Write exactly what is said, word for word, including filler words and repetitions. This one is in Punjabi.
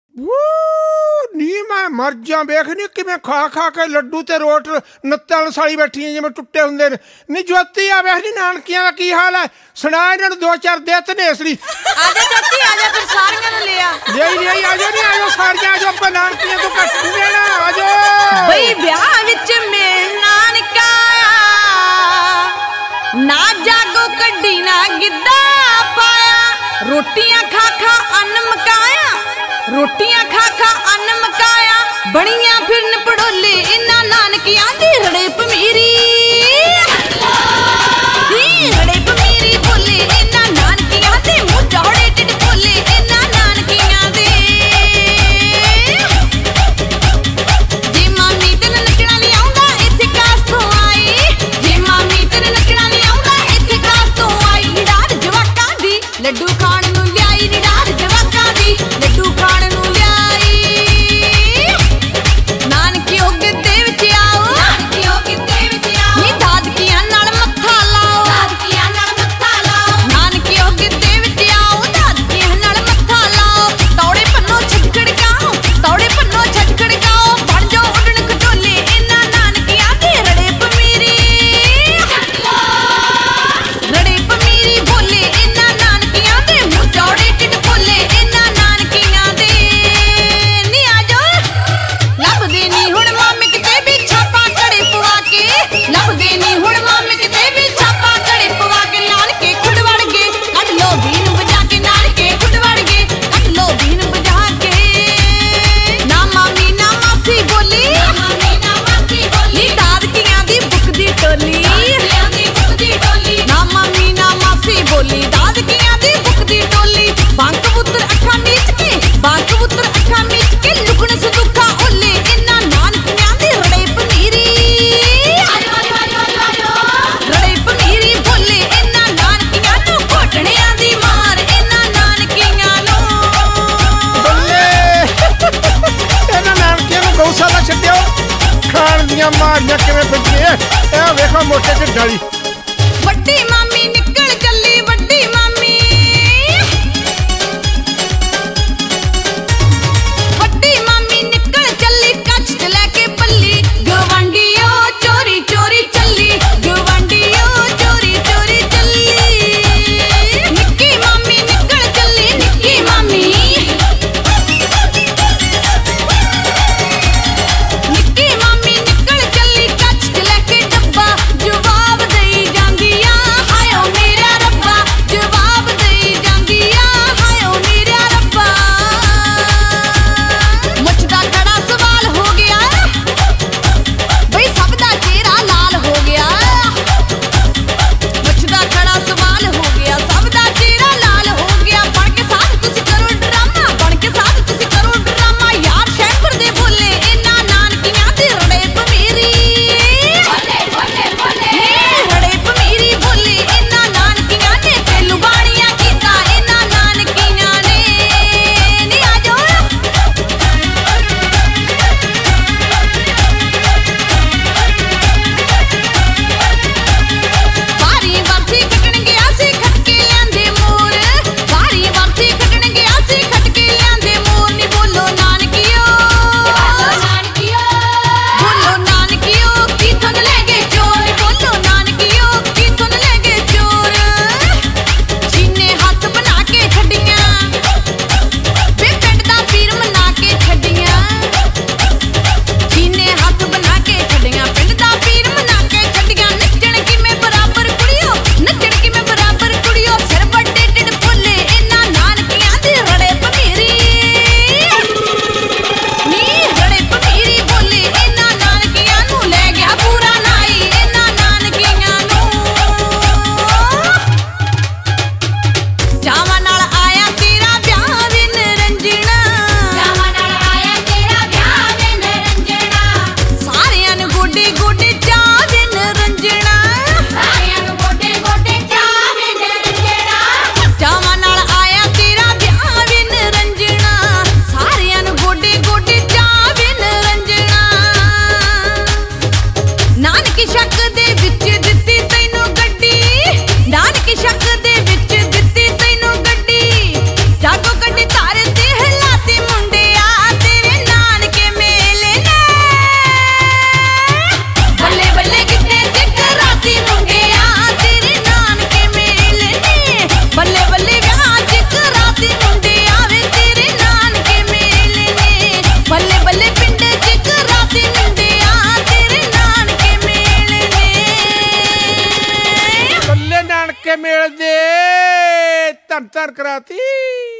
ਨੀ ਮੈਂ ਮਰ ਜਾ। ਵੇਖ ਨੀ ਕਿਵੇਂ ਖਾ ਖਾ ਕੇ ਲੱਡੂ ਤੇ ਰੋਟ ਨੱਤਲ ਸਾਲੀ ਬੈਠੀ ਹੈ ਜਿਵੇਂ ਟੁੱਟੇ ਹੁੰਦੇ ਨੇ। ਨੀ ਜੋਤੀ ਆ ਵੇਖ ਨੀ ਨਾਨਕੀਆਂ ਦਾ ਕੀ ਹਾਲ ਹੈ। ਸੁਣਾ ਇਹਨਾਂ ਨੂੰ ਦੋ ਚਾਰ ਦੇ ਤਨੇਸਲੀ। ਆਜਾ ਜੋਤੀ ਆਜਾ ਫਿਰ ਸਾਰੀਆਂ ਨੂੰ ਲਿਆ। ਨਹੀਂ ਨਹੀਂ ਆਜੋ ਨੀ ਆਜੋ ਸਾਰੀਆਂ ਆਜੋ। ਆਪਾਂ ਨਾਨਕੀਆਂ ਤੋਂ ਘੱਟ ਨਹੀਂ ਦੇਣਾ। ਆਜੋ ਬਈ ਵਿਆਹ ਵਿੱਚ ਮੇਲ ਨਾਨਕਾ ਨਾ ਜਾਗੋ ਕੱਢੀ ਨਾ ਗਿੱਧਾ ਪਾਇਆ। ਰੋਟੀਆਂ ਖਾ ਖਾ ਅੰਨ ਮਕਾਇਆ। ਰੋਟੀਆਂ ਖਾ ਖਾ ਅੰਨ ਮਕਾਇਆ। ਬਣੀਆਂ ਫਿਰਨ ਪੜੋਲੇ ਇਹਨਾਂ ਨਾਨਕਿਆਂ ਦੀ ਰੜੇਪ ਮੇਰੀ ਰੜੇਪ ਮੇਰੀ ਬੋਲੇ ਇਹਨਾਂ ਨਾਨਕਿਆਂ ਦੇ। ਮੂੰਹ ਜੋੜੇ ਟਿੱਡ ਬੋਲੇ ਇਹਨਾਂ ਨਾਨਕਿਆਂ ਦੇ। ਜੇ ਮਾਮੀ ਤੈਨੂੰ ਨੱਚਣਾ ਨਹੀਂ ਆਉਂਦਾ ਇੱਥੇ ਕਾਸ ਤੋਂ ਆਈ। ਜੇ ਮਾਮੀ ਤੈਨੂੰ ਨੱਚਣਾ ਨਹੀਂ ਆਉਂਦਾ ਇੱਥੇ ਕਾਸ ਤੋਂ ਆਈ। ਨਿਡਾਰ ਜਵਾਕਾਂ ਦੀ ਲੱਡੂ ਖਾਣ ਨੂੰ ਲਿਆਈ। ਨਿਡਾਰ ਜਵਾਕਾਂ ਦੀ ਲੱਡੂ ਖਾਣ ਨੂੰ ਲਿਆਈ। ਨਾਨਕਿਓ ਗਿੱਧੇ ਵਿੱਚ ਆਓ। ਨਾਨਕਿਓ ਗਿੱਧੇ ਵਿੱਚ ਆਓ। ਨੀ ਦਾਦਕੀਆਂ ਨਾਲ ਮੱਥਾ ਲਾਓ। ਦਾਦਕੀਆਂ ਨਾਲ ਮੱਥਾ ਲਾਓ। ਨਾਨਕਿਓ ਗਿੱਧੇ ਵਿੱਚ ਆਓ। ਦਾਦਕੀਆਂ ਨਾਲ ਮੱਥਾ ਲਾਓ। ਤੌੜੇ ਪੰਨੋ ਛੱਡ ਖੜਕਾਓ। ਤੌੜੇ ਪੰਨੋ ਛੱਡ ਖੜਕਾਓ। ਬਣ ਜਾਓ ਉੱਡਣ ਖਟੋਲੇ ਇਹਨਾਂ ਨਾਨਕਿਆਂ ਦੇ। ਰੜੇਪ ਮੇਰੀ ਰੜੇਪ ਮੇਰੀ ਬੋਲੇ ਇਹਨਾਂ ਨਾਨਕਿਆਂ ਦੇ। ਮੂੰਹ ਚੌੜੇ ਟਿੱਡ ਬੋਲੇ ਇਹਨਾਂ ਨਾਨਕਿਆਂ ਦੇ। ਨੀ ਆਜੋ ਲੱਭਦੇ ਨੀ ਹੁਣ ਮਾਮੇ ਕਿਤੇ ਵੀ ਛਾਪਾ ਕੜੇ ਪਵਾ ਕੇ। ਲੱਭਦੇ ਨੀ ਹੁਣ ਮਾਮੇ ਕਿਤੇ ਵੀ ਛਾਪਾ ਕੜੇ ਪਵਾ ਕੇ। ਨਾਨਕੇ ਖੁੱਡ ਵੜ ਗਏ ਕੱਢ ਲੋ ਬੀਨ ਵਜਾ ਕੇ। ਨਾਨਕੇ ਖੁੱਡ ਵੜ ਗਏ ਕੱਢ ਲੋ ਬੀਨ ਵਜਾ ਕੇ। ਨਾ ਮਾਮੀ ਨਾ ਮਾਸੀ ਬੋਲੀ। ਨਾ ਮਾਮੀ ਨਾ ਮਾਸੀ ਬੋਲੀ। ਨੀ ਦਾਦਕੀਆਂ ਦੀ ਬੁੱਕਦੀ ਟੋਲੀ। ਦਾਦਕੀਆਂ ਦੀ ਬੁੱਕਦੀ ਟੋਲੀ। ਨਾ ਮਾਮੀ ਨਾ ਮਾਸੀ ਬੋਲੀ। ਦਾਦਕੀਆਂ ਦੀ ਬੁੱਕਦੀ ਟੋਲੀ। ਬਾਂਕ ਪੁੱਤਰ ਅੱਖਾਂ ਮੀਚ ਕੇ ਬਾਂਕ ਪੁੱਤਰ ਅੱਖਾਂ ਮੀਚ ਕੇ। ਲੁਕਣ ਸੰਦੂਖਾਂ ਓਲੇ ਇਹਨਾਂ ਨਾਨਕਿਆਂ ਦੀ। ਰੜੇਪ ਮੇਰੀ ਰੜੇਪ ਮੇਰੀ ਬੋਲੇ ਇਹਨਾਂ ਨਾਨਕਿਆਂ ਨੂੰ। ਘੋਟਣਿਆਂ ਦੀ ਮਾਰ ਇਹਨਾਂ ਨਾਨਕਿਆਂ ਨੂੰ। ਬੱਲੇ ਇਹਨਾਂ ਨਾਨਕੀਆਂ ਨੂੰ ਗਊਸ਼ਾਲਾ ਛੱਡਿਓ। ਖਾਣ ਦੀਆਂ ਮਾਰੀਆਂ ਕਿਵੇਂ ਫਿਰਦੀਆਂ। ਇਹ ਵੇਖੋ ਮੋਟੇ ਢਿੱਡ ਵਾਲੀ। ਵੱਡੀ ਮਾਮੀ ਨਿਕਲ ਚੱਲੀ ਵੱਡੀ ਮਾਮੀ। ਵੱਡੀ ਮਾਮੀ ਨਿਕਲ ਚੱਲੀ ਕੱਛ ਚ ਲੈ ਕੇ ਪੱਲੀ। ਗਵਾਂਢੀਓ ਚੋਰੀ ਚੋਰੀ ਚੱਲੀ। ਗਵਾਂਢੀਓ ਚੋਰੀ ਚੋਰੀ ਚੱਲੀ। ਨਿੱਕੀ ਮਾਮੀ ਨਿਕਲ ਚੱਲੀ ਨਿੱਕੀ ਮਾਮੀ। ਨਿੱਕੀ ਮਾਮੀ ਨਿਕਲ ਚੱਲੀ ਕੱਛ ਚ ਲੈ ਕੇ ਡੱਬਾ। ਜਵਾਬ ਦੇਈ ਜਾਂਦੀਆਂ ਹਾਇਓ ਕੇ ਮਿਲਦੇ ਧੰਨ ਧੰਨ ਕਰਾਤੀ